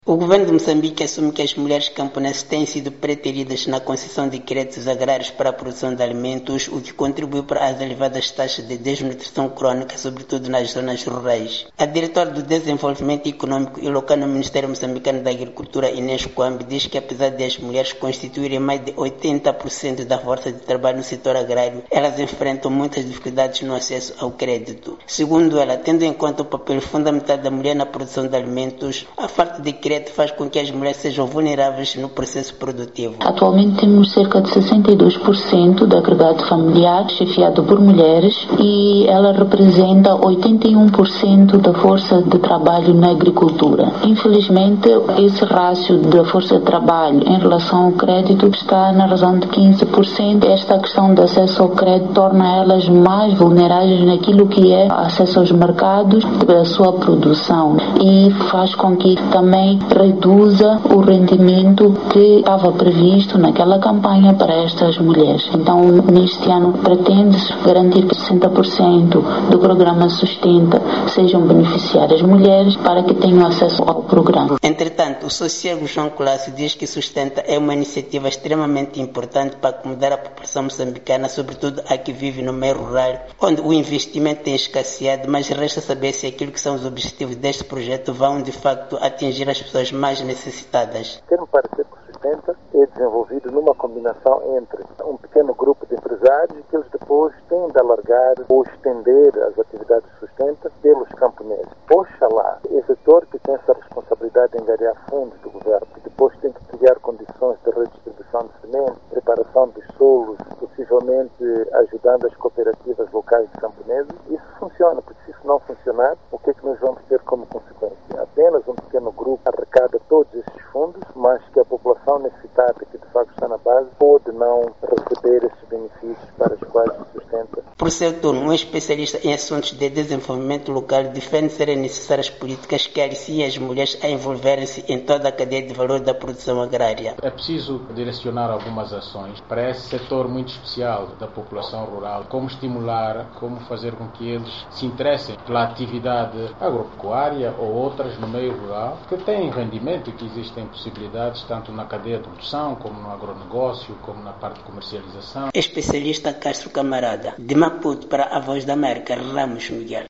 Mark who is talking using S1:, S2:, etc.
S1: O governo de Moçambique assume que as mulheres camponesas têm sido preteridas na concessão de créditos agrários para a produção de alimentos, o que contribuiu para as elevadas taxas de desnutrição crônica, sobretudo nas zonas rurais. A diretora do Desenvolvimento Econômico e Local no Ministério Moçambicano da Agricultura, Inês Coambe, diz que apesar de as mulheres constituírem mais de 80% da força de trabalho no setor agrário, elas enfrentam muitas dificuldades no acesso ao crédito. Segundo ela, tendo em conta o papel fundamental da mulher na produção de alimentos, a falta de crédito faz com que as mulheres sejam vulneráveis no processo produtivo.
S2: Atualmente temos cerca de 62% do agregado familiar chefiado por mulheres e ela representa 81% da força de trabalho na agricultura. Infelizmente, esse rácio da força de trabalho em relação ao crédito está na razão de 15%. Esta questão de acesso ao crédito torna elas mais vulneráveis naquilo que é acesso aos mercados da sua produção e faz com que também reduza o rendimento que estava previsto naquela campanha para estas mulheres. Então, neste ano, pretende-se garantir que 60% do programa Sustenta sejam beneficiárias mulheres para que tenham acesso ao programa.
S1: Entretanto, o sociólogo João Colasso diz que Sustenta é uma iniciativa extremamente importante para acomodar a população moçambicana, sobretudo a que vive no meio rural, onde o investimento tem escasseado, mas resta saber se aquilo que são os objetivos deste projeto vão, de facto, atingir as pessoas mais necessitadas.
S3: Quero-me parecer que o Sustenta é desenvolvido numa combinação entre um pequeno grupo de empresários que eles depois têm de alargar ou estender as atividades de Sustenta pelos camponeses. Oxalá, esse setor que tem essa responsabilidade de angariar fundos do governo, que depois tem que criar condições de redistribuição de semente, preparação dos solos, possivelmente ajudando as cooperativas locais de camponeses, isso funciona, porque se isso não funcionar, o que é que nós vamos ter como consequência? Apenas um pequeno grupo arrecada todos esses fundos, mas que a população necessitada, que de facto está na base, pode não receber esses benefícios para os quais se sustenta.
S1: Por seu turno, um especialista em assuntos de desenvolvimento local defende serem necessárias políticas que aliciem as mulheres a envolverem-se em toda a cadeia de valor da produção agrária.
S4: É preciso direcionar algumas ações para esse setor muito especial da população rural, como estimular, como fazer com que eles se interessem pela atividade agropecuária ou outras no meio rural, que têm rendimento e que existem possibilidades tanto na cadeia de produção, como no agronegócio, como na parte de comercialização.
S1: Especialista Castro Camarada, de Maputo para a Voz da América, Ramos Miguel.